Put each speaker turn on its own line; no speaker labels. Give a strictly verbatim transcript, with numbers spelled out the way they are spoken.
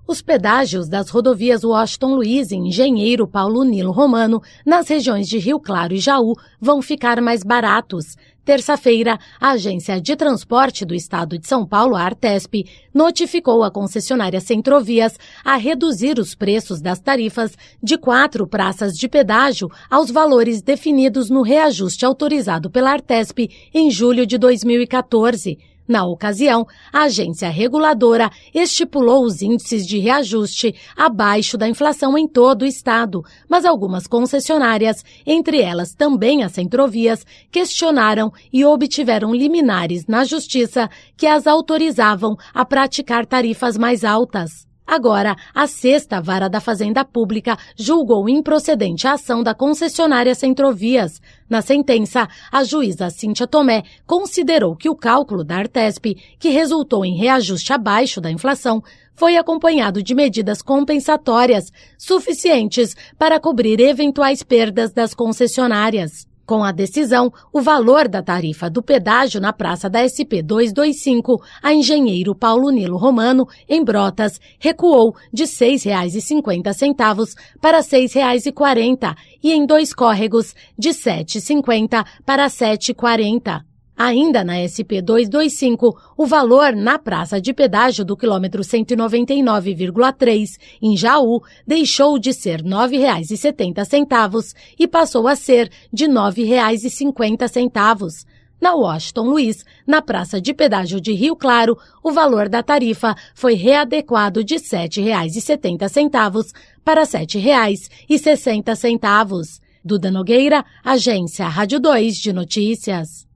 Os pedágios das rodovias Washington Luiz e Engenheiro Paulo Nilo Romano, nas regiões de Rio Claro e Jaú, vão ficar mais baratos. Terça-feira, a Agência de Transporte do Estado de São Paulo, a Artesp, notificou a concessionária Centrovias a reduzir os preços das tarifas de quatro praças de pedágio aos valores definidos no reajuste autorizado pela Artesp em julho de dois mil e quatorze. Na ocasião, a agência reguladora estipulou os índices de reajuste abaixo da inflação em todo o estado, mas algumas concessionárias, entre elas também as Centrovias, questionaram e obtiveram liminares na justiça que as autorizavam a praticar tarifas mais altas. Agora, a sexta vara da Fazenda Pública julgou improcedente a ação da concessionária Centrovias. Na sentença, a juíza Cíntia Tomé considerou que o cálculo da Artesp, que resultou em reajuste abaixo da inflação, foi acompanhado de medidas compensatórias suficientes para cobrir eventuais perdas das concessionárias. Com a decisão, o valor da tarifa do pedágio na Praça da S P duzentos e vinte e cinco, a Engenheiro Paulo Nilo Romano, em Brotas, recuou de seis reais e cinquenta centavos para seis reais e quarenta centavos e em Dois Córregos, de sete reais e cinquenta centavos para sete reais e quarenta centavos. Ainda na S P duzentos e vinte e cinco, o valor na praça de pedágio do quilômetro cento e noventa e nove vírgula três, em Jaú, deixou de ser nove reais e setenta centavos e passou a ser de nove reais e cinquenta centavos. Na Washington Luiz, na praça de pedágio de Rio Claro, o valor da tarifa foi readequado de sete reais e setenta centavos para sete reais e sessenta centavos. Duda Nogueira, Agência Rádio dois de Notícias.